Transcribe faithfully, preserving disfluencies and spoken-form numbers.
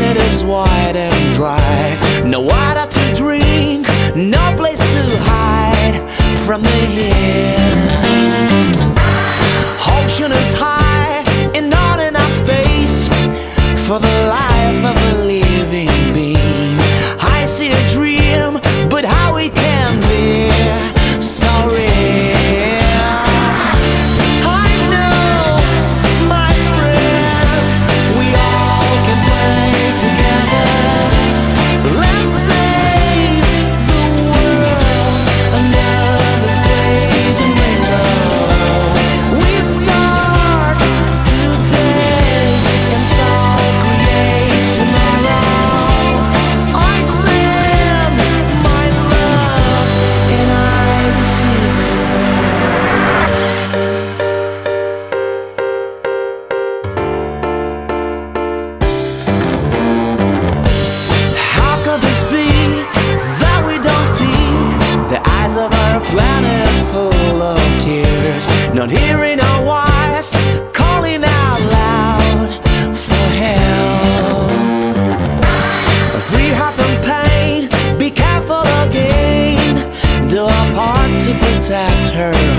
planet is wide and dry. No water to drink, no place to hide from the heat. Ocean is high and not enough space for the life of a living being. I see a dream, but how it can be so real. I know, my friend, we all can play together. Let's save the world under this blazing rainbow. We start today and so create tomorrow. I send my love and I receive it. How could this be that we don't see the eyes of our planet full of tears? Not hearing our voice calling out loud for help. Free her from pain, be careful again. Do our part to protect her